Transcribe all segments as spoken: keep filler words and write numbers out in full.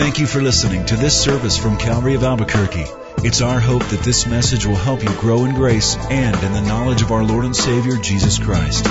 Thank you for listening to this service from Calvary of Albuquerque. It's our hope that this message will help you grow in grace and in the knowledge of our Lord and Savior, Jesus Christ.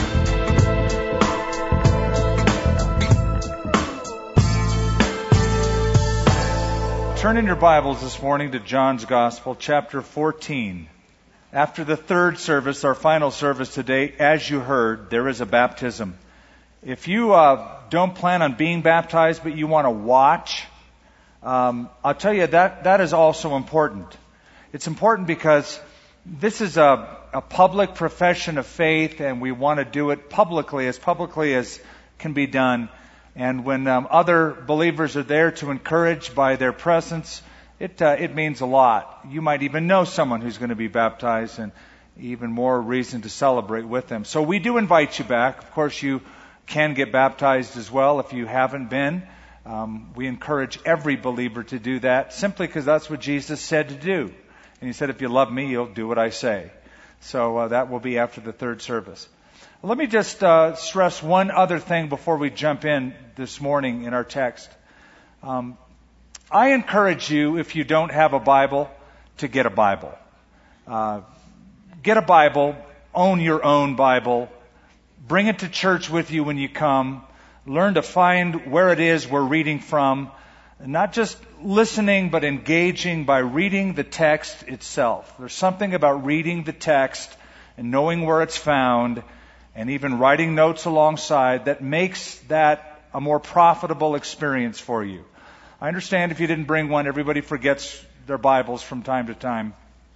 Turn in your Bibles this morning to John's Gospel, chapter fourteen. After the third service, our final service today, as you heard, there is a baptism. If you uh, don't plan on being baptized, but you want to watch, um, I'll tell you that that is also important. It's important because this is a, a public profession of faith, and we want to do it publicly, as publicly as can be done. And when um, other believers are there to encourage by their presence, it uh, it means a lot. You might even know someone who's going to be baptized, and even more reason to celebrate with them. So we do invite you back. Of course, you can get baptized as well if you haven't been. Um, we encourage every believer to do that, simply because that's what Jesus said to do. And he said, if you love me, you'll do what I say. So uh, that will be after the third service. Let me just uh, stress one other thing before we jump in this morning in our text. Um, I encourage you, if you don't have a Bible, to get a Bible. Uh, get a Bible, own your own Bible, bring it to church with you when you come, learn to find where it is we're reading from, not just listening, but engaging by reading the text itself. There's something about reading the text and knowing where it's found, and even writing notes alongside, that makes that a more profitable experience for you. I understand if you didn't bring one, everybody forgets their Bibles from time to time,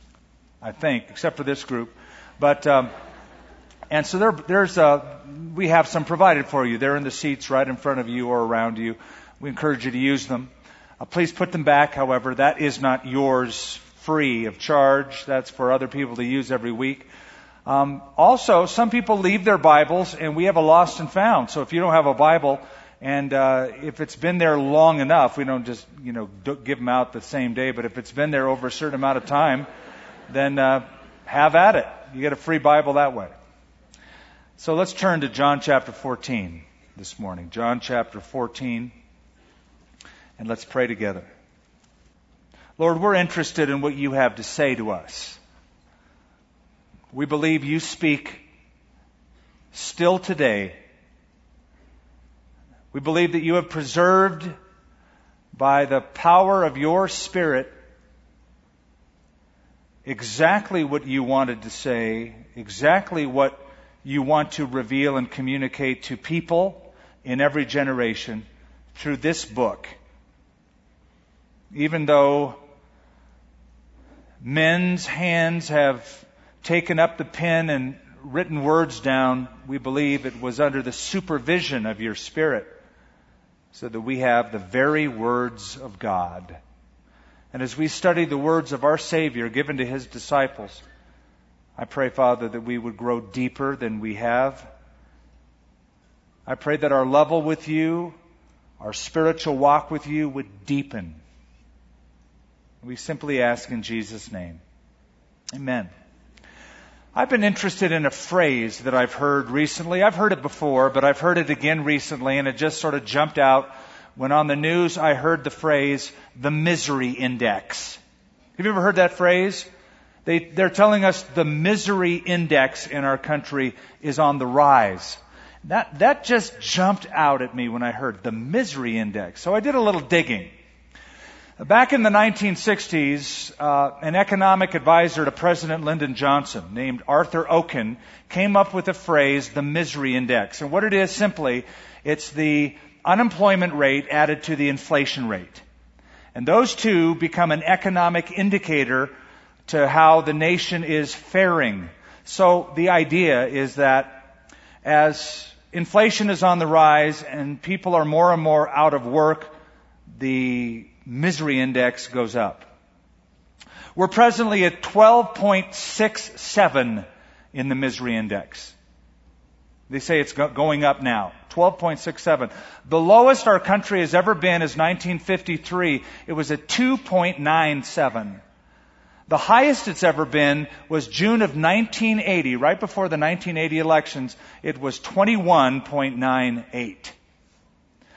I think, except for this group. But um, and so there, there's a, we have some provided for you. They're in the seats right in front of you or around you. We encourage you to use them. Uh, please put them back, however. That is not yours free of charge. That's for other people to use every week. Um, also, some people leave their Bibles, and we have a lost and found. So if you don't have a Bible, and uh, if it's been there long enough, we don't just, you know, give them out the same day, but if it's been there over a certain amount of time, then uh, have at it. You get a free Bible that way. So let's turn to John chapter fourteen this morning. John chapter fourteen, and let's pray together. Lord, we're interested in what you have to say to us. We believe you speak still today. We believe that you have preserved by the power of your Spirit exactly what you wanted to say, exactly what you want to reveal and communicate to people in every generation through this book. Even though men's hands have taken up the pen and written words down, we believe it was under the supervision of your Spirit, so that we have the very words of God. And as we study the words of our Savior given to His disciples, I pray, Father, that we would grow deeper than we have. I pray that our level with you, our spiritual walk with you, would deepen. We simply ask in Jesus' name. Amen. I've been interested in a phrase that I've heard recently. I've heard it before, but I've heard it again recently, and it just sort of jumped out when on the news I heard the phrase, the misery index. Have you ever heard that phrase? They, they're telling us the misery index in our country is on the rise. That, that just jumped out at me when I heard the misery index. So I did a little digging. Back in the nineteen sixties, uh, an economic advisor to President Lyndon Johnson named Arthur Okun came up with a phrase, the misery index. And what it is simply, it's the unemployment rate added to the inflation rate. And those two become an economic indicator to how the nation is faring. So the idea is that as inflation is on the rise and people are more and more out of work, the misery index goes up. We're presently at twelve point six seven in the misery index. They say it's go- going up now. twelve point six seven. The lowest our country has ever been is nineteen fifty-three. It was at two point nine seven. The highest it's ever been was June of nineteen eighty, right before the nineteen eighty elections. It was twenty-one point nine eight.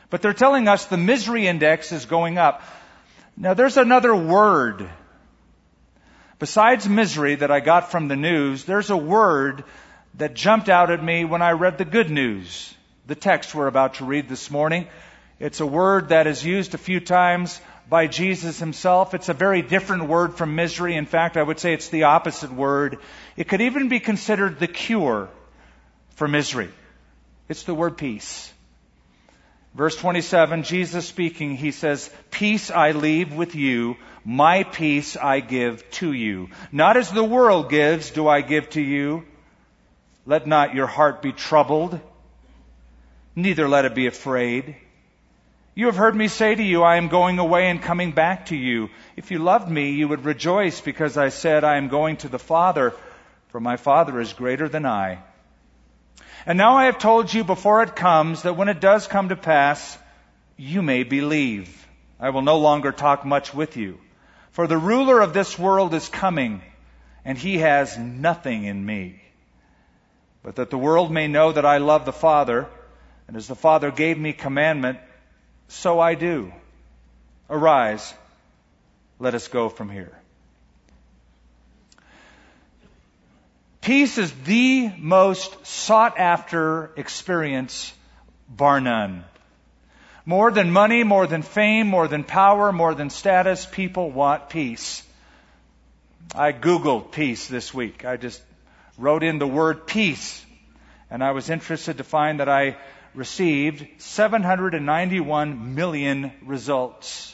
But they're telling us the misery index is going up. Now there's another word. Besides misery that I got from the news, there's a word that jumped out at me when I read the good news. The text we're about to read this morning. It's a word that is used a few times by Jesus himself. It's a very different word from misery. In fact, I would say it's the opposite word. It could even be considered the cure for misery. It's the word peace. Verse twenty-seven, Jesus speaking, he says, "Peace I leave with you, my peace I give to you. Not as the world gives do I give to you. Let not your heart be troubled, neither let it be afraid. You have heard me say to you, I am going away and coming back to you. If you loved me, you would rejoice because I said, I am going to the Father, for my Father is greater than I. And now I have told you before it comes, that when it does come to pass, you may believe. I will no longer talk much with you. For the ruler of this world is coming, and he has nothing in me. But that the world may know that I love the Father, and as the Father gave me commandment, so I do. Arise, let us go from here." Peace is the most sought after experience, bar none. More than money, more than fame, more than power, more than status, people want peace. I Googled peace this week. I just wrote in the word peace, and I was interested to find that I received seven hundred ninety-one million results.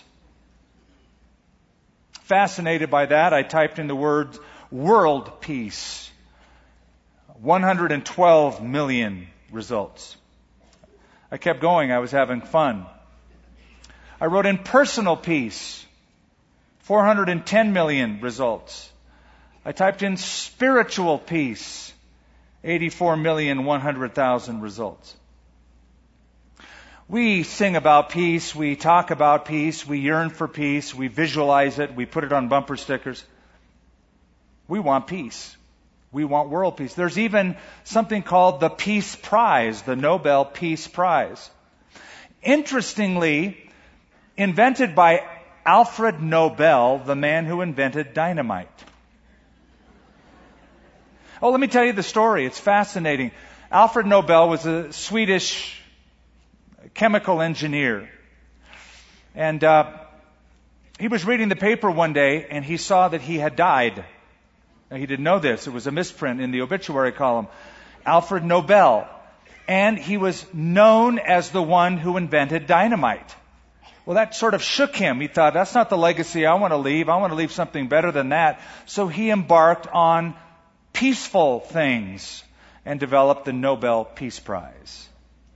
Fascinated by that, I typed in the word world peace. one hundred twelve million results. I kept going. I was having fun. I wrote in personal peace. four hundred ten million results. I typed in spiritual peace. eighty-four million one hundred thousand results. We sing about peace. We talk about peace. We yearn for peace. We visualize it. We put it on bumper stickers. We want peace. We want world peace. There's even something called the Peace Prize, the Nobel Peace Prize. Interestingly, invented by Alfred Nobel, the man who invented dynamite. Oh, let me tell you the story. It's fascinating. Alfred Nobel was a Swedish chemical engineer. And uh, he was reading the paper one day, and he saw that he had died. Now, he didn't know this. It was a misprint in the obituary column. Alfred Nobel. And he was known as the one who invented dynamite. Well, that sort of shook him. He thought, that's not the legacy I want to leave. I want to leave something better than that. So he embarked on peaceful things and developed the Nobel Peace Prize.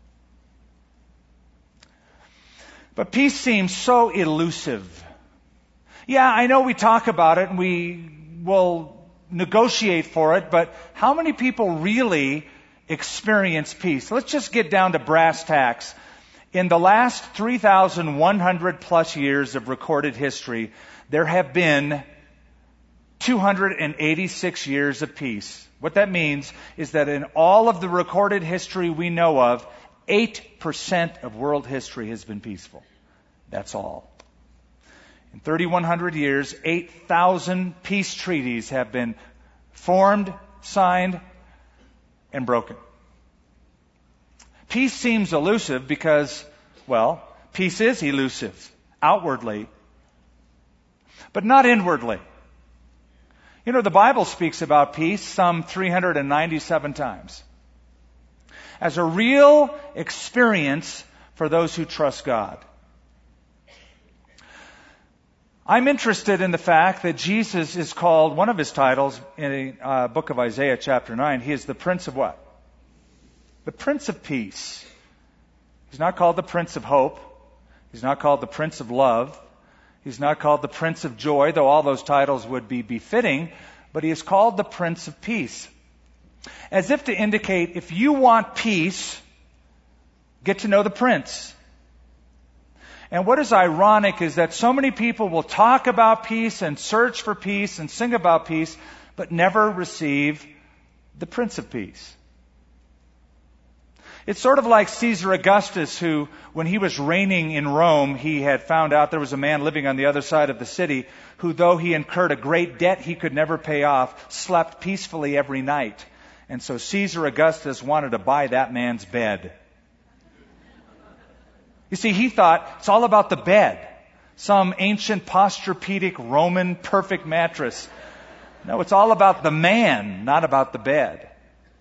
But peace seems so elusive. Yeah, I know we talk about it and we will negotiate for it, but how many people really experience peace? Let's just get down to brass tacks. In the last three thousand one hundred plus years of recorded history, there have been two hundred eighty-six years of peace. What that means is that in all of the recorded history we know of, eight percent of world history has been peaceful. That's all. In thirty-one hundred years, eight thousand peace treaties have been formed, signed, and broken. Peace seems elusive because, well, peace is elusive outwardly, but not inwardly. You know, the Bible speaks about peace some three hundred ninety-seven times as a real experience for those who trust God. I'm interested in the fact that Jesus is called, one of his titles in the uh, book of Isaiah chapter nine, he is the Prince of what? The Prince of Peace. He's not called the Prince of Hope. He's not called the Prince of Love. He's not called the Prince of Joy, though all those titles would be befitting, but he is called the Prince of Peace. As if to indicate, if you want peace, get to know the Prince. And what is ironic is that so many people will talk about peace and search for peace and sing about peace, but never receive the Prince of Peace. It's sort of like Caesar Augustus, who, when he was reigning in Rome, he had found out there was a man living on the other side of the city who, though he incurred a great debt he could never pay off, slept peacefully every night. And so Caesar Augustus wanted to buy that man's bed. You see, he thought it's all about the bed. Some ancient Posturepedic Roman perfect mattress. No, it's all about the man, not about the bed.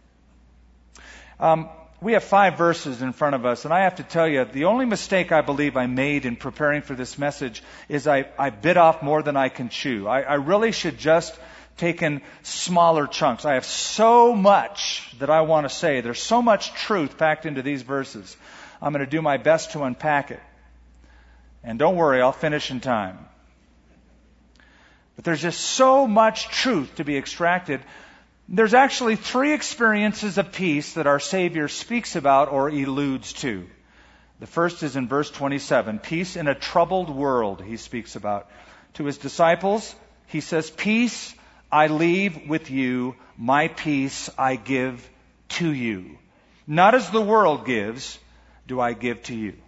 Um, we have five verses in front of us, and I have to tell you, the only mistake I believe I made in preparing for this message is I, I bit off more than I can chew. I, I really should just taken smaller chunks. I have so much that I want to say. There's so much truth packed into these verses. I'm going to do my best to unpack it. And don't worry, I'll finish in time. But there's just so much truth to be extracted. There's actually three experiences of peace that our Savior speaks about or alludes to. The first is in verse twenty-seven. Peace in a troubled world, he speaks about. To his disciples, he says, "Peace I leave with you, my peace I give to you. Not as the world gives, do I give to you."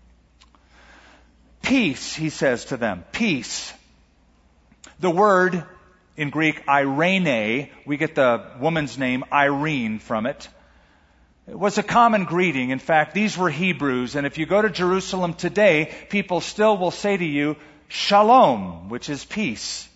Peace, he says to them, peace. The word in Greek, eirene, we get the woman's name Irene from it. It was a common greeting. In fact, these were Hebrews, and if you go to Jerusalem today, people still will say to you, shalom, which is peace.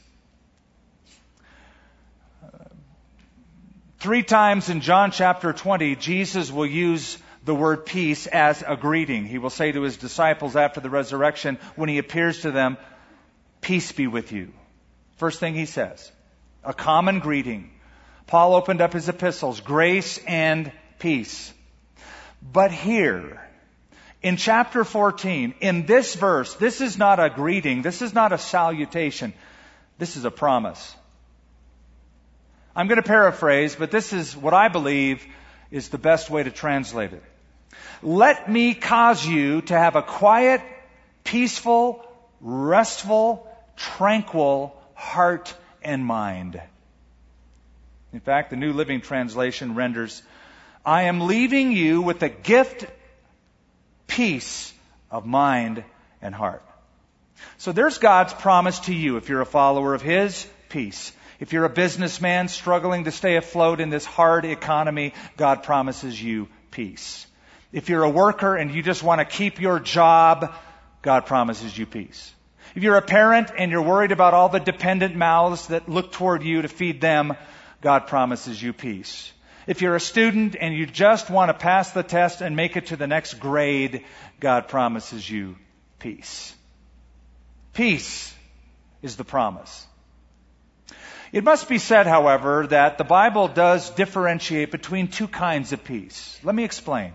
Three times in John chapter twenty, Jesus will use the word peace as a greeting. He will say to his disciples after the resurrection, when he appears to them, "Peace be with you." First thing he says, a common greeting. Paul opened up his epistles, grace and peace. But here, in chapter fourteen, in this verse, this is not a greeting, this is not a salutation, this is a promise. I'm going to paraphrase, but this is what I believe is the best way to translate it. Let me cause you to have a quiet, peaceful, restful, tranquil heart and mind. In fact, the New Living Translation renders, I am leaving you with a gift, peace of mind and heart. So there's God's promise to you if you're a follower of His, peace. If you're a businessman struggling to stay afloat in this hard economy, God promises you peace. If you're a worker and you just want to keep your job, God promises you peace. If you're a parent and you're worried about all the dependent mouths that look toward you to feed them, God promises you peace. If you're a student and you just want to pass the test and make it to the next grade, God promises you peace. Peace is the promise. It must be said, however, that the Bible does differentiate between two kinds of peace. Let me explain.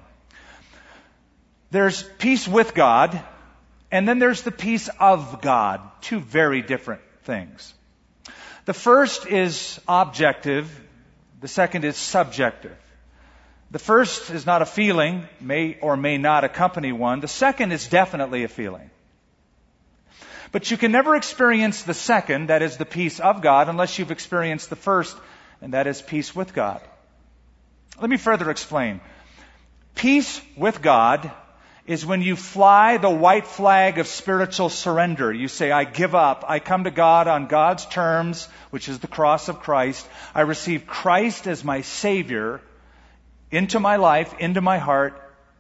There's peace with God, and then there's the peace of God. Two very different things. The first is objective. The second is subjective. The first is not a feeling, may or may not accompany one. The second is definitely a feeling. But you can never experience the second, that is the peace of God, unless you've experienced the first, and that is peace with God. Let me further explain. Peace with God is when you fly the white flag of spiritual surrender. You say, I give up. I come to God on God's terms, which is the cross of Christ. I receive Christ as my Savior into my life, into my heart.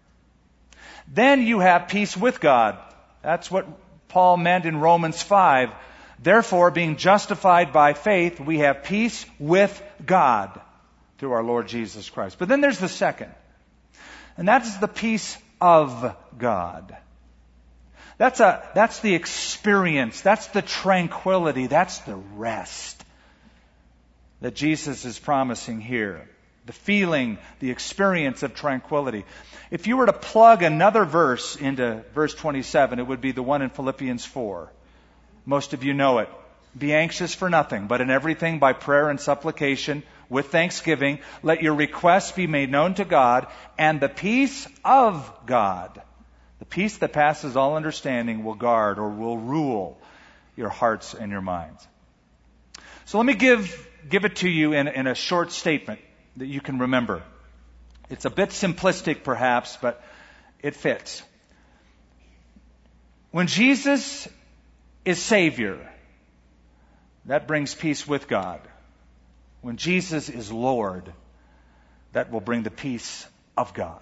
Then you have peace with God. That's what Paul meant in Romans five. Therefore, being justified by faith, we have peace with God through our Lord Jesus Christ. But then there's the second. And that is the peace of God. That's a, that's the experience. That's the tranquility. That's the rest that Jesus is promising here. The feeling, the experience of tranquility. If you were to plug another verse into verse twenty-seven, it would be the one in Philippians four. Most of you know it. Be anxious for nothing, but in everything by prayer and supplication, with thanksgiving, let your requests be made known to God, and the peace of God, the peace that passes all understanding, will guard or will rule your hearts and your minds. So let me give, give it to you in, in a short statement that you can remember. It's a bit simplistic perhaps, but it fits. When Jesus is Savior, that brings peace with God. When Jesus is Lord, that will bring the peace of God.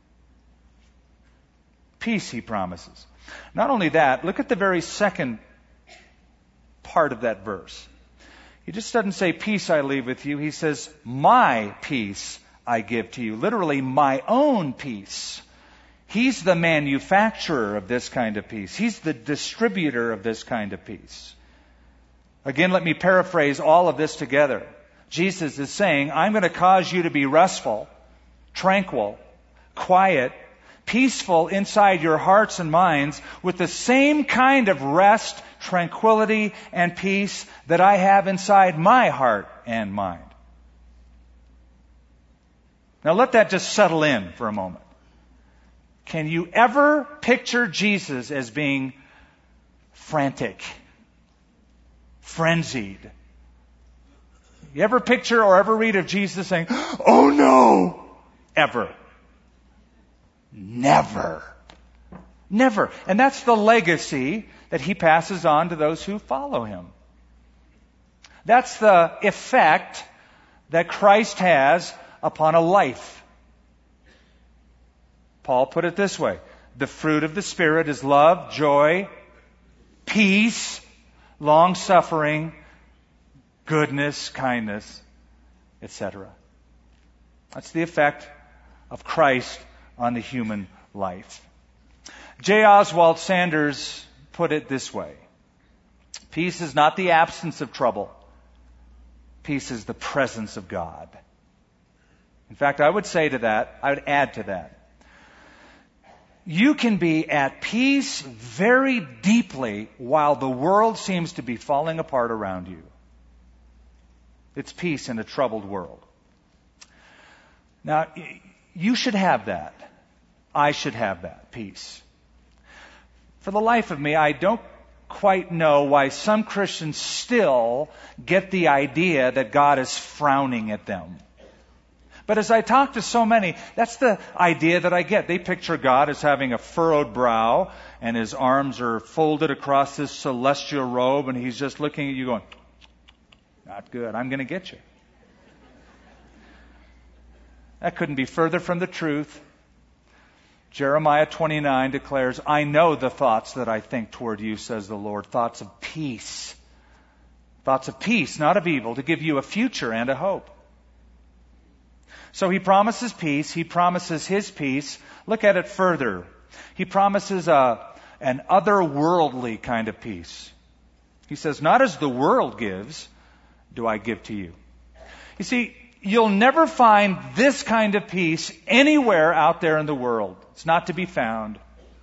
Peace, he promises. Not only that, look at the very second part of that verse. He just doesn't say, peace I leave with you. He says, my peace I give to you. Literally, my own peace. He's the manufacturer of this kind of peace. He's the distributor of this kind of peace. Again, let me paraphrase all of this together. Jesus is saying, I'm going to cause you to be restful, tranquil, quiet, peaceful inside your hearts and minds with the same kind of rest, tranquility, and peace that I have inside my heart and mind. Now let that just settle in for a moment. Can you ever picture Jesus as being frantic, frenzied? You ever picture or ever read of Jesus saying, oh no, ever? Never. Never. And that's the legacy that he passes on to those who follow him. That's the effect that Christ has upon a life. Paul put it this way. The fruit of the Spirit is love, joy, peace, long-suffering, goodness, kindness, et cetera. That's the effect of Christ on the human life. J. Oswald Sanders put it this way. Peace is not the absence of trouble. Peace is the presence of God. In fact, I would say to that, I would add to that. You can be at peace very deeply while the world seems to be falling apart around you. It's peace in a troubled world. Now, you should have that. I should have that peace. For the life of me, I don't quite know why some Christians still get the idea that God is frowning at them. But as I talk to so many, that's the idea that I get. They picture God as having a furrowed brow and his arms are folded across this celestial robe and he's just looking at you going, not good, I'm going to get you. That couldn't be further from the truth. Jeremiah twenty-nine declares, I know the thoughts that I think toward you, says the Lord, thoughts of peace. Thoughts of peace, not of evil, to give you a future and a hope. So he promises peace. He promises his peace. Look at it further. He promises a, an otherworldly kind of peace. He says, not as the world gives, do I give to you. You see, you'll never find this kind of peace anywhere out there in the world. It's not to be found.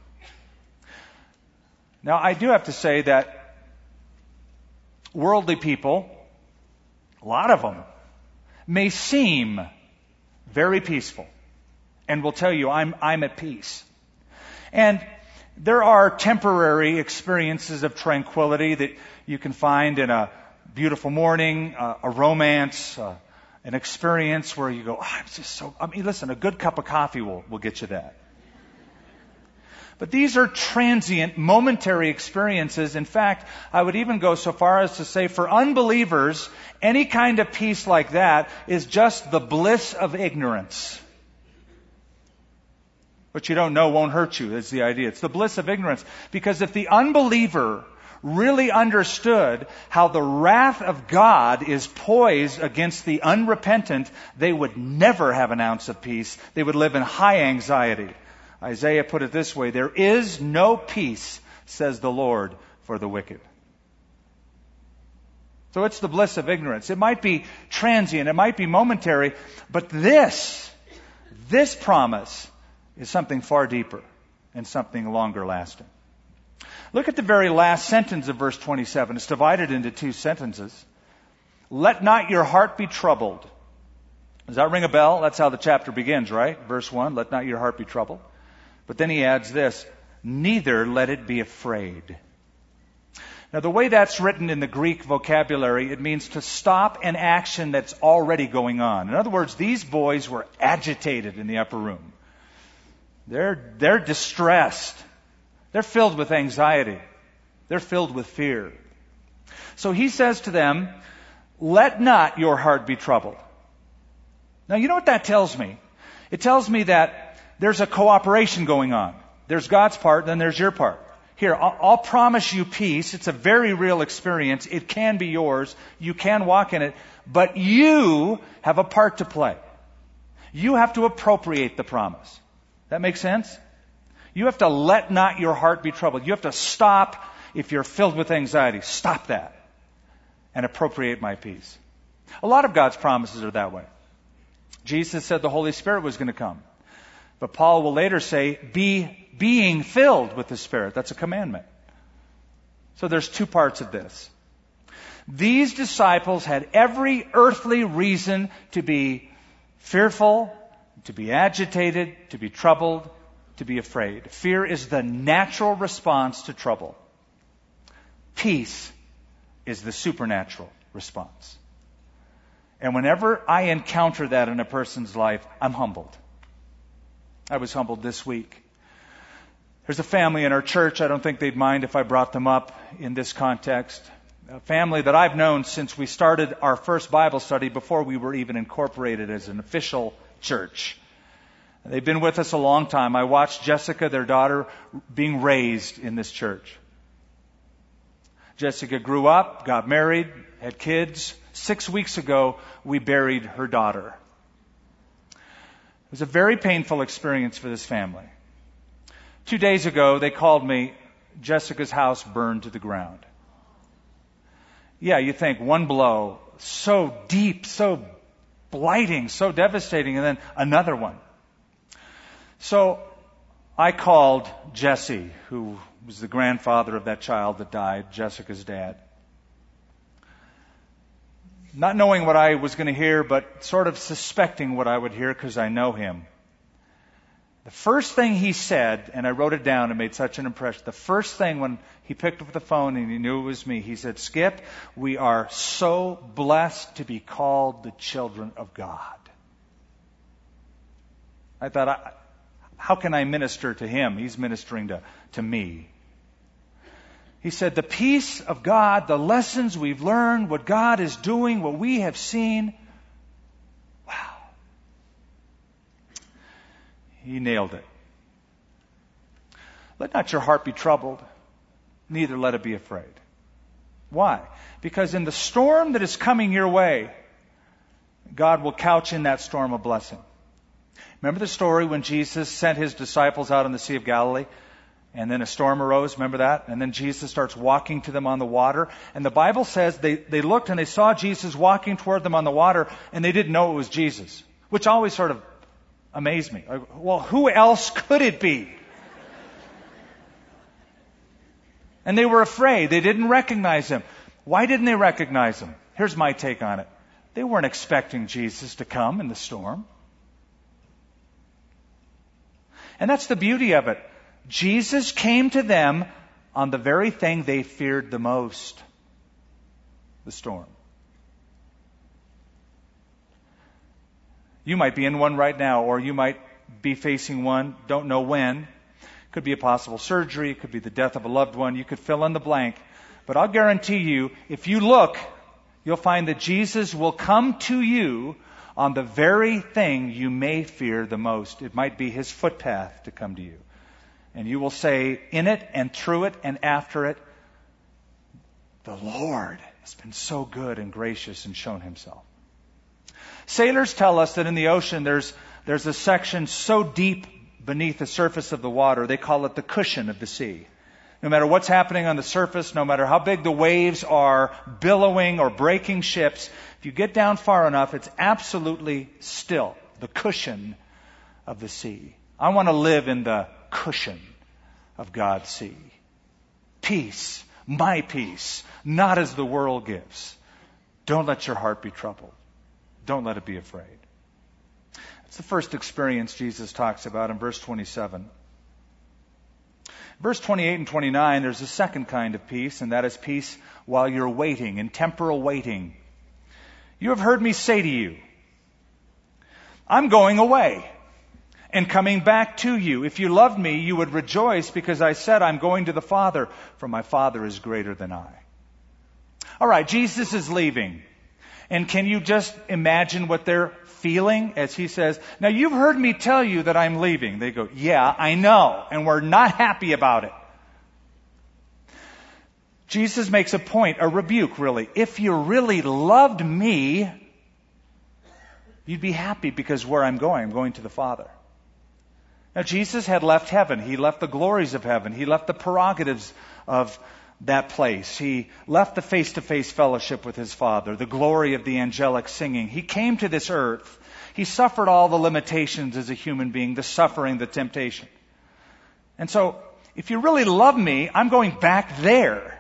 Now, I do have to say that worldly people, a lot of them, may seem very peaceful and will tell you, I'm, I'm at peace. And there are temporary experiences of tranquility that you can find in a beautiful morning, uh, a romance, uh, an experience where you go, oh, I'm just so, I mean, listen, a good cup of coffee will, will get you that. But these are transient, momentary experiences. In fact, I would even go so far as to say for unbelievers, any kind of peace like that is just the bliss of ignorance. What you don't know won't hurt you, is the idea. It's the bliss of ignorance. Because if the unbeliever really understood how the wrath of God is poised against the unrepentant, they would never have an ounce of peace. They would live in high anxiety. Isaiah put it this way, there is no peace, says the Lord, for the wicked. So it's the bliss of ignorance. It might be transient, it might be momentary, but this, this promise is something far deeper and something longer lasting. Look at the very last sentence of verse twenty-seven. It's divided into two sentences. Let not your heart be troubled. Does that ring a bell? That's how the chapter begins, right? Verse one, let not your heart be troubled. But then he adds this, neither let it be afraid. Now, the way that's written in the Greek vocabulary, it means to stop an action that's already going on. In other words, these boys were agitated in the upper room. They're, they're distressed. They're filled with anxiety. They're filled with fear. So he says to them, let not your heart be troubled. Now, you know what that tells me? It tells me that there's a cooperation going on. There's God's part, then there's your part. Here, I'll, I'll promise you peace. It's a very real experience. It can be yours. You can walk in it. But you have a part to play. You have to appropriate the promise. That makes sense? You have to let not your heart be troubled. You have to stop, if you're filled with anxiety, stop that and appropriate my peace. A lot of God's promises are that way. Jesus said the Holy Spirit was going to come. But Paul will later say, be being filled with the Spirit. That's a commandment. So there's two parts of this. These disciples had every earthly reason to be fearful, to be agitated, to be troubled, to be afraid. Fear is the natural response to trouble. Peace is the supernatural response. And whenever I encounter that in a person's life, I'm humbled. I was humbled this week. There's a family in our church. I don't think they'd mind if I brought them up in this context. A family that I've known since we started our first Bible study, before we were even incorporated as an official church. They've been with us a long time. I watched Jessica, their daughter, being raised in this church. Jessica grew up, got married, had kids. Six weeks ago, we buried her daughter. It was a very painful experience for this family. Two days ago, they called me, Jessica's house burned to the ground. Yeah, you think one blow, so deep, so blighting, so devastating, and then another one. So I called Jesse, who was the grandfather of that child that died, Jessica's dad. Not knowing what I was going to hear, but sort of suspecting what I would hear because I know him. The first thing he said, and I wrote it down and made such an impression, the first thing when he picked up the phone and he knew it was me, he said, Skip, we are so blessed to be called the children of God. I thought, I, how can I minister to him? He's ministering to, to me. He said, the peace of God, the lessons we've learned, what God is doing, what we have seen. Wow. He nailed it. Let not your heart be troubled, neither let it be afraid. Why? Because in the storm that is coming your way, God will couch in that storm a blessing. Remember the story when Jesus sent his disciples out on the Sea of Galilee? And then a storm arose, remember that? And then Jesus starts walking to them on the water. And the Bible says they, they looked and they saw Jesus walking toward them on the water, and they didn't know it was Jesus. Which always sort of amazed me. Like, well, who else could it be? And they were afraid. They didn't recognize him. Why didn't they recognize him? Here's my take on it. They weren't expecting Jesus to come in the storm. And that's the beauty of it. Jesus came to them on the very thing they feared the most, the storm. You might be in one right now, or you might be facing one, don't know when. Could be a possible surgery, it could be the death of a loved one, you could fill in the blank. But I'll guarantee you, if you look, you'll find that Jesus will come to you on the very thing you may fear the most. It might be his footpath to come to you. And you will say, in it and through it and after it, the Lord has been so good and gracious and shown himself. Sailors tell us that in the ocean there's, there's a section so deep beneath the surface of the water, they call it the cushion of the sea. No matter what's happening on the surface, no matter how big the waves are billowing or breaking ships, if you get down far enough, it's absolutely still, the cushion of the sea. I want to live in the cushion of God's sea. Peace, my peace, not as the world gives. Don't let your heart be troubled. Don't let it be afraid. It's the first experience Jesus talks about in verse twenty-seven. Verse twenty-eight and twenty-nine, there's a second kind of peace, and that is peace while you're waiting, in temporal waiting. You have heard me say to you, I'm going away and coming back to you. If you loved me, you would rejoice because I said I'm going to the Father, for my Father is greater than I. All right, Jesus is leaving. And can you just imagine what they're feeling as he says, now you've heard me tell you that I'm leaving. They go, yeah, I know, and we're not happy about it. Jesus makes a point, a rebuke really. If you really loved me, you'd be happy because where I'm going, I'm going to the Father. Now Jesus had left heaven. He left the glories of heaven. He left the prerogatives of that place. He left the face-to-face fellowship with his Father, the glory of the angelic singing. He came to this earth. He suffered all the limitations as a human being, the suffering, the temptation. And so, if you really love me, I'm going back there.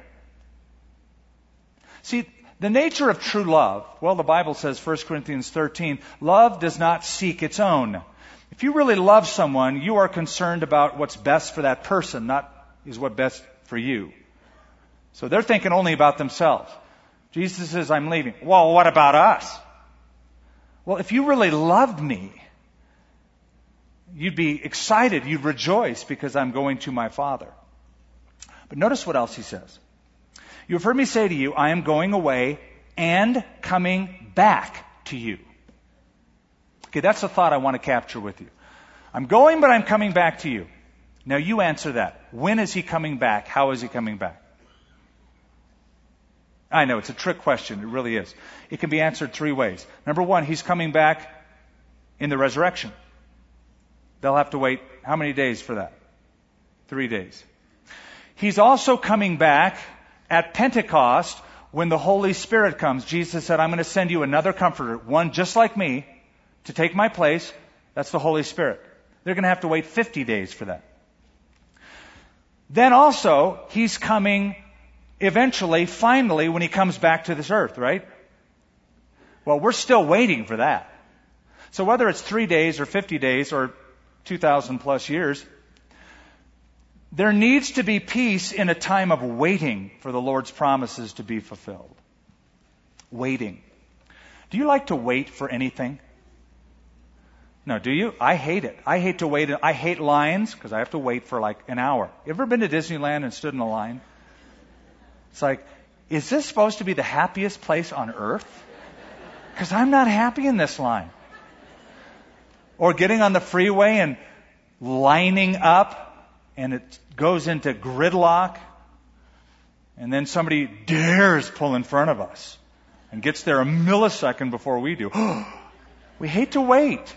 See, the nature of true love, well, the Bible says, First Corinthians thirteen, love does not seek its own. If you really love someone, you are concerned about what's best for that person, not is what best for you. So they're thinking only about themselves. Jesus says, I'm leaving. Well, what about us? Well, if you really loved me, you'd be excited, you'd rejoice because I'm going to my Father. But notice what else he says. You have heard me say to you, I am going away and coming back to you. Okay, that's the thought I want to capture with you. I'm going, but I'm coming back to you. Now you answer that. When is he coming back? How is he coming back? I know, it's a trick question. It really is. It can be answered three ways. Number one, he's coming back in the resurrection. They'll have to wait how many days for that? Three days. He's also coming back at Pentecost when the Holy Spirit comes. Jesus said, I'm going to send you another comforter, one just like me, to take my place. That's the Holy Spirit. They're going to have to wait fifty days for that. Then also, he's coming eventually, finally, when he comes back to this earth, right? Well, we're still waiting for that. So whether it's three days or fifty days or two thousand plus years, there needs to be peace in a time of waiting for the Lord's promises to be fulfilled. Waiting. Do you like to wait for anything? No, do you? I hate it. I hate to wait. I hate lines because I have to wait for like an hour. You ever been to Disneyland and stood in a line? It's like, is this supposed to be the happiest place on earth? Because I'm not happy in this line. Or getting on the freeway and lining up, and it goes into gridlock, and then somebody dares pull in front of us and gets there a millisecond before we do. We hate to wait.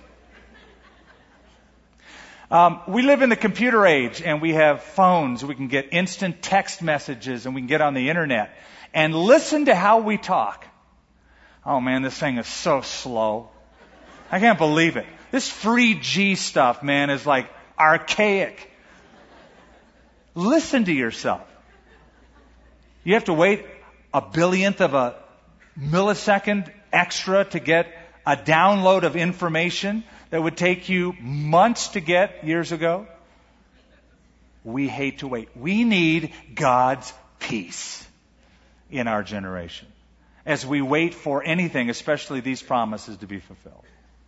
Um, we live in the computer age, and we have phones. We can get instant text messages, and we can get on the internet. And listen to how we talk. Oh man, this thing is so slow. I can't believe it. This three G stuff, man, is like archaic. Listen to yourself. You have to wait a billionth of a millisecond extra to get a download of information that would take you months to get years ago. We hate to wait. We need God's peace in our generation as we wait for anything, especially these promises, to be fulfilled.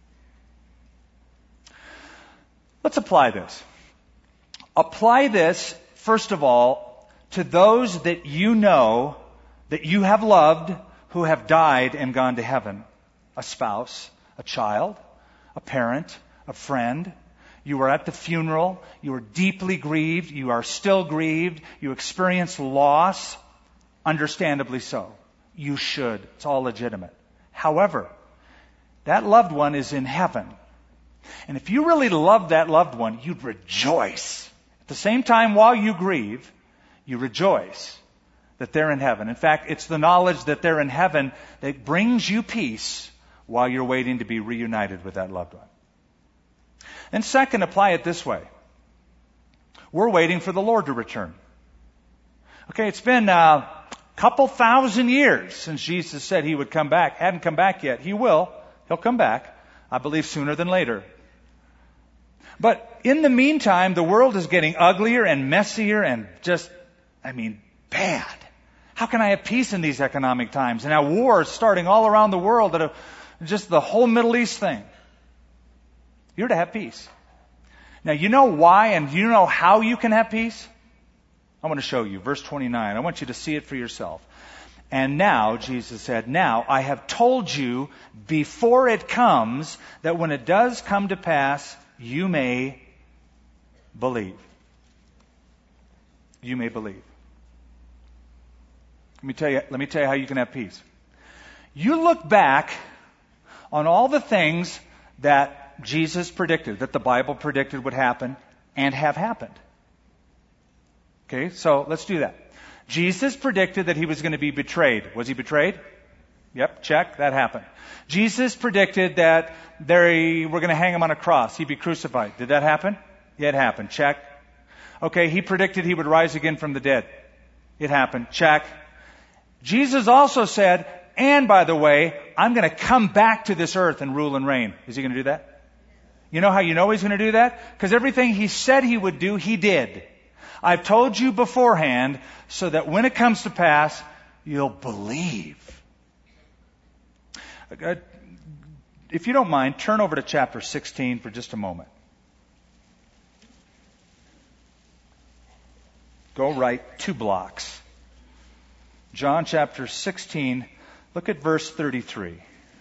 Let's apply this. Apply this, first of all, to those that you know that you have loved who have died and gone to heaven. A spouse, a child, a parent, a friend. You were at the funeral. You were deeply grieved. You are still grieved. You experienced loss. Understandably so. You should. It's all legitimate. However, that loved one is in heaven. And if you really loved that loved one, you'd rejoice. At the same time, while you grieve, you rejoice that they're in heaven. In fact, it's the knowledge that they're in heaven that brings you peace while you're waiting to be reunited with that loved one. And second, apply it this way. We're waiting for the Lord to return. Okay, it's been a couple thousand years since Jesus said he would come back. Hadn't come back yet. He will. He'll come back. I believe sooner than later. But in the meantime, the world is getting uglier and messier and just, I mean, bad. How can I have peace in these economic times? And now wars starting all around the world, that are just the whole Middle East thing. You're to have peace. Now, you know why and you know how you can have peace? I want to show you. Verse twenty-nine. I want you to see it for yourself. And now, Jesus said, now I have told you before it comes, that when it does come to pass, you may believe. You may believe. Let me tell you, let me tell you how you can have peace. You look back on all the things that Jesus predicted, that the Bible predicted would happen and have happened. Okay, so let's do that. Jesus predicted that he was going to be betrayed. Was he betrayed? Yep, check, that happened. Jesus predicted that they were going to hang him on a cross. He'd be crucified. Did that happen? Yeah, it happened. Check. Okay, he predicted he would rise again from the dead. It happened. Check. Jesus also said, and by the way, I'm going to come back to this earth and rule and reign. Is he going to do that? You know how you know he's going to do that? Because everything he said he would do, he did. I've told you beforehand so that when it comes to pass, you'll believe. If you don't mind, turn over to chapter sixteen for just a moment. Go right two blocks. John chapter sixteen, look at verse thirty-three.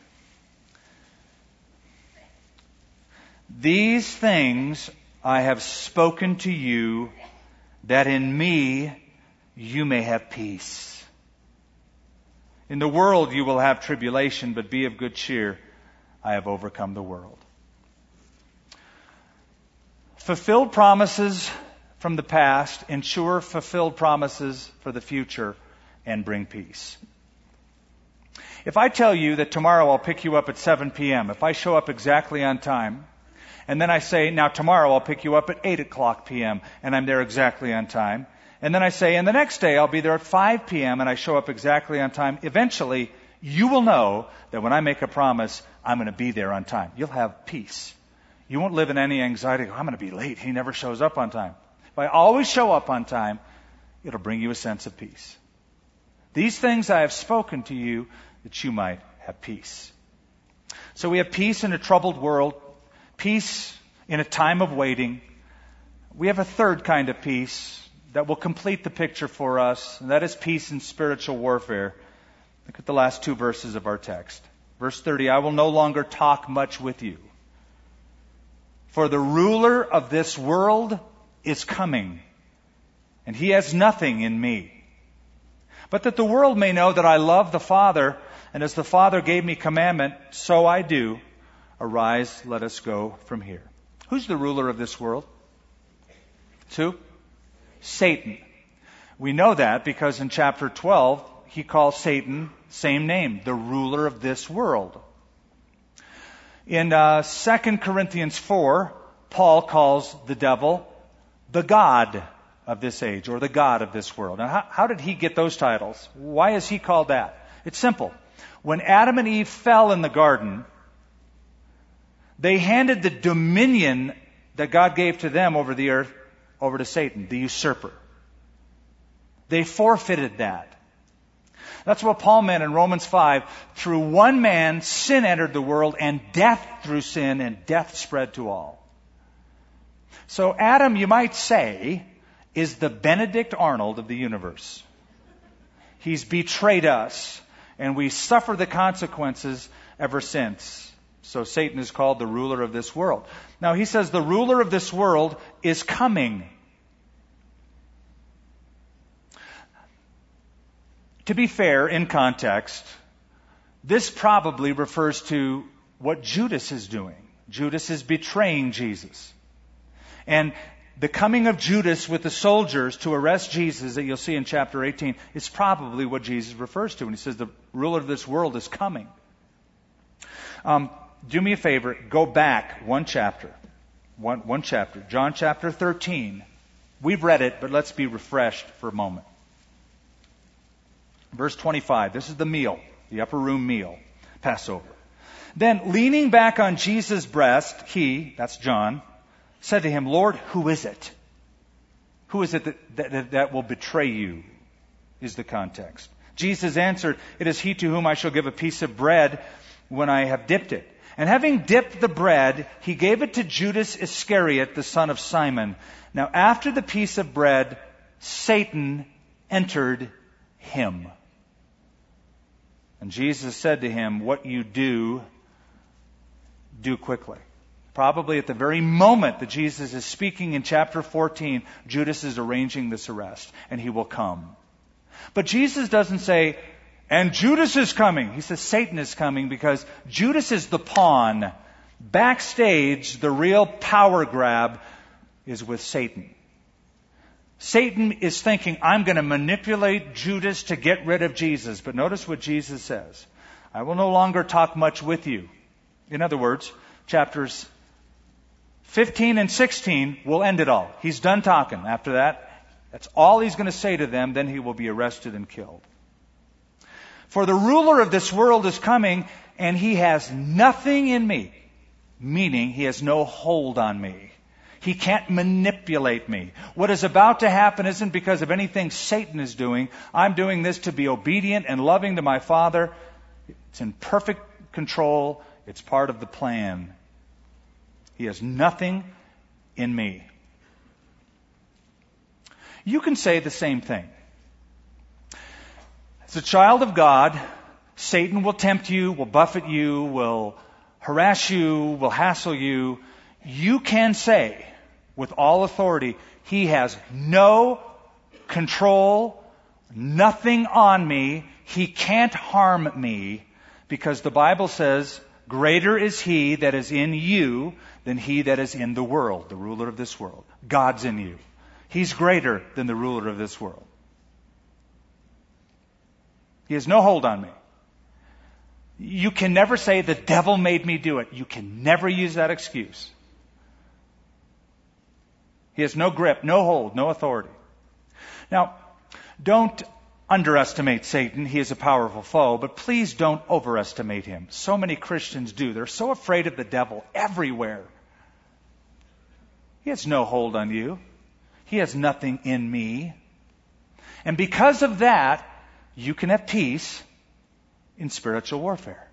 These things I have spoken to you, that in me you may have peace. In the world you will have tribulation, but be of good cheer. I have overcome the world. Fulfilled promises from the past ensure fulfilled promises for the future and bring peace. If I tell you that tomorrow I'll pick you up at seven p.m., if I show up exactly on time, and then I say, now tomorrow I'll pick you up at eight o'clock p.m., and I'm there exactly on time, and then I say, and the next day I'll be there at five p.m., and I show up exactly on time, eventually you will know that when I make a promise, I'm going to be there on time. You'll have peace. You won't live in any anxiety. I'm going to be late. He never shows up on time. If I always show up on time, it'll bring you a sense of peace. These things I have spoken to you that you might have peace. So we have peace in a troubled world, peace in a time of waiting. We have a third kind of peace that will complete the picture for us, and that is peace in spiritual warfare. Look at the last two verses of our text. Verse thirty, I will no longer talk much with you, for the ruler of this world is coming, and he has nothing in me. But that the world may know that I love the Father, and as the Father gave me commandment, so I do. Arise, let us go from here. Who's the ruler of this world? It's who? Satan. We know that because in chapter twelve, he calls Satan, same name, the ruler of this world. In uh, Second Corinthians four, Paul calls the devil the god of this age, or the god of this world. Now, how, how did he get those titles? Why is he called that? It's simple. When Adam and Eve fell in the garden, they handed the dominion that God gave to them over the earth over to Satan, the usurper. They forfeited that. That's what Paul meant in Romans five. Through one man, sin entered the world, and death through sin, and death spread to all. So Adam, you might say, is the Benedict Arnold of the universe. He's betrayed us, and we suffer the consequences ever since. So Satan is called the ruler of this world. Now he says the ruler of this world is coming. To be fair, in context, this probably refers to what Judas is doing. Judas is betraying Jesus. And the coming of Judas with the soldiers to arrest Jesus that you'll see in chapter eighteen is probably what Jesus refers to when he says the ruler of this world is coming. Um, do me a favor, go back one chapter. One, one chapter. John chapter thirteen. We've read it, but let's be refreshed for a moment. Verse twenty-five. This is the meal, the upper room meal, Passover. Then, leaning back on Jesus' breast, he, that's John, said to him, Lord, who is it? Who is it that, that, that will betray you? Is the context. Jesus answered, it is he to whom I shall give a piece of bread when I have dipped it. And having dipped the bread, he gave it to Judas Iscariot, the son of Simon. Now after the piece of bread, Satan entered him. And Jesus said to him, what you do, do quickly. Probably at the very moment that Jesus is speaking in chapter fourteen, Judas is arranging this arrest, and he will come. But Jesus doesn't say, and Judas is coming. He says Satan is coming, because Judas is the pawn. Backstage, the real power grab is with Satan. Satan is thinking, I'm going to manipulate Judas to get rid of Jesus. But notice what Jesus says. I will no longer talk much with you. In other words, chapters fifteen and sixteen will end it all. He's done talking. After that, that's all he's going to say to them. Then he will be arrested and killed. For the ruler of this world is coming, and he has nothing in me. Meaning, he has no hold on me. He can't manipulate me. What is about to happen isn't because of anything Satan is doing. I'm doing this to be obedient and loving to my Father. It's in perfect control. It's part of the plan. He has nothing in me. You can say the same thing. As a child of God, Satan will tempt you, will buffet you, will harass you, will hassle you. You can say with all authority, he has no control, nothing on me. He can't harm me, because the Bible says, greater is he that is in you than he that is in the world, the ruler of this world. God's in you. He's greater than the ruler of this world. He has no hold on me. You can never say, the devil made me do it. You can never use that excuse. He has no grip, no hold, no authority. Now, don't underestimate Satan. He is a powerful foe, but please don't overestimate him. So many Christians do. They're so afraid of the devil everywhere. He has no hold on you. He has nothing in me. And because of that, you can have peace in spiritual warfare.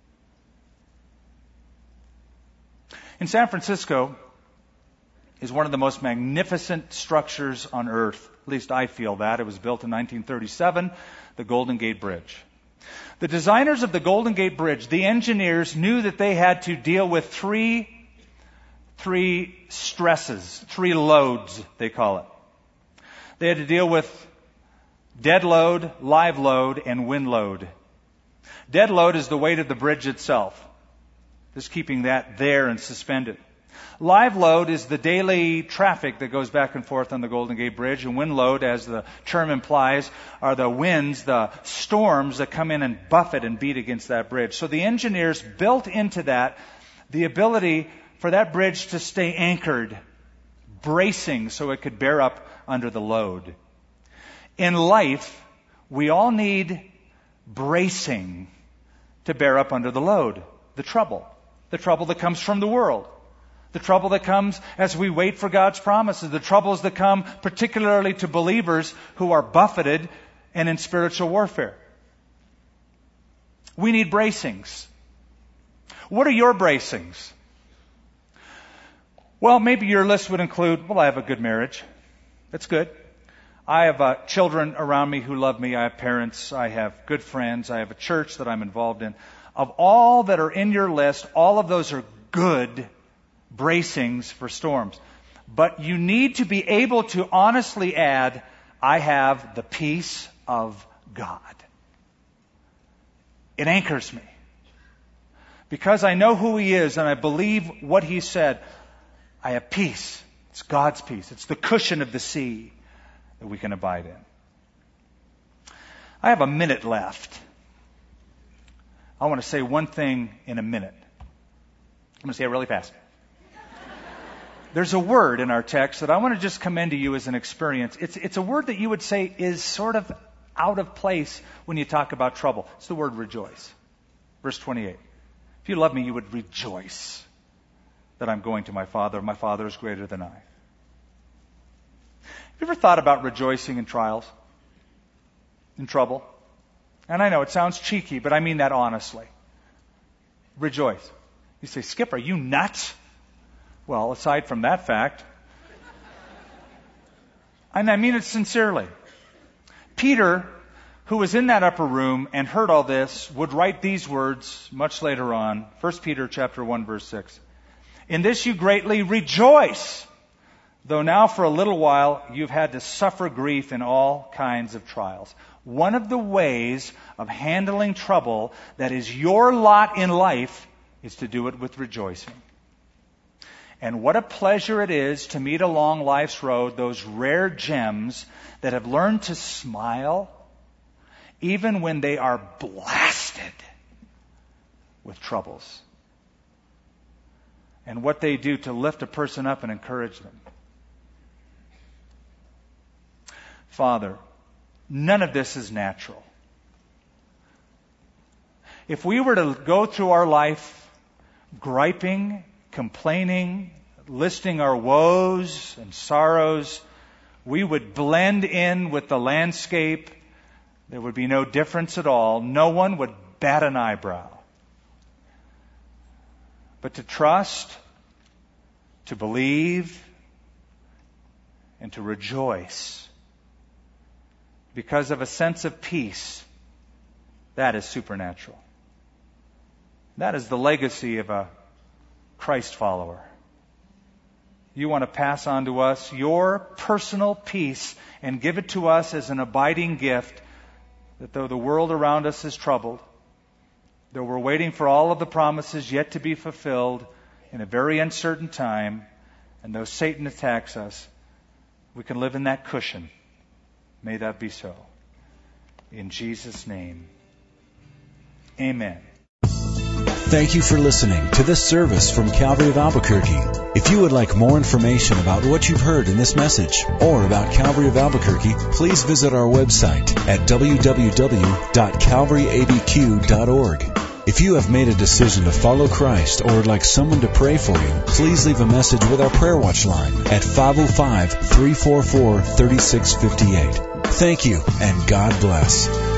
In San Francisco is one of the most magnificent structures on earth. At least I feel that. It was built in nineteen thirty-seven, the Golden Gate Bridge. The designers of the Golden Gate Bridge, the engineers, knew that they had to deal with three, three stresses, three loads, they call it. They had to deal with dead load, live load, and wind load. Dead load is the weight of the bridge itself, just keeping that there and suspended. Live load is the daily traffic that goes back and forth on the Golden Gate Bridge, and wind load, as the term implies, are the winds, the storms that come in and buffet and beat against that bridge. So the engineers built into that the ability for that bridge to stay anchored, bracing so it could bear up under the load. In life, we all need bracing to bear up under the load, the trouble, the trouble that comes from the world. The trouble that comes as we wait for God's promises. The troubles that come particularly to believers who are buffeted and in spiritual warfare. We need bracings. What are your bracings? Well, maybe your list would include, well, I have a good marriage. That's good. I have uh, children around me who love me. I have parents. I have good friends. I have a church that I'm involved in. Of all that are in your list, all of those are good bracings for storms. But you need to be able to honestly add, I have the peace of God. It anchors me. Because I know who He is and I believe what He said, I have peace. It's God's peace. It's the cushion of the sea that we can abide in. I have a minute left. I want to say one thing in a minute. I'm going to say it really fast. There's a word in our text that I want to just commend to you as an experience. It's, it's a word that you would say is sort of out of place when you talk about trouble. It's the word rejoice. Verse twenty-eight. If you love me, you would rejoice. that I'm going to my Father. My Father is greater than I. Have you ever thought about rejoicing in trials? In trouble? And I know it sounds cheeky, but I mean that honestly. Rejoice. You say, Skip, are you nuts? Well, aside from that fact, and I mean it sincerely. Peter, who was in that upper room and heard all this, would write these words much later on. First Peter chapter one, verse six. In this you greatly rejoice, though now for a little while you've had to suffer grief in all kinds of trials. One of the ways of handling trouble that is your lot in life is to do it with rejoicing. And what a pleasure it is to meet along life's road those rare gems that have learned to smile even when they are blasted with troubles. And what they do to lift a person up and encourage them. Father, none of this is natural. If we were to go through our life griping, complaining, listing our woes and sorrows, we would blend in with the landscape. There would be no difference at all. No one would bat an eyebrow. But to trust, to believe, and to rejoice because of a sense of peace, that is supernatural. That is the legacy of a Christ follower. You want to pass on to us your personal peace and give it to us as an abiding gift, that though the world around us is troubled, though we're waiting for all of the promises yet to be fulfilled in a very uncertain time, and though Satan attacks us, we can live in that cushion. May that be so. In Jesus' name, amen. Thank you for listening to this service from Calvary of Albuquerque. If you would like more information about what you've heard in this message or about Calvary of Albuquerque, please visit our website at w w w dot calvary a b q dot org. If you have made a decision to follow Christ or would like someone to pray for you, please leave a message with our Prayer Watch line at five oh five, three four four, three six five eight. Thank you, and God bless.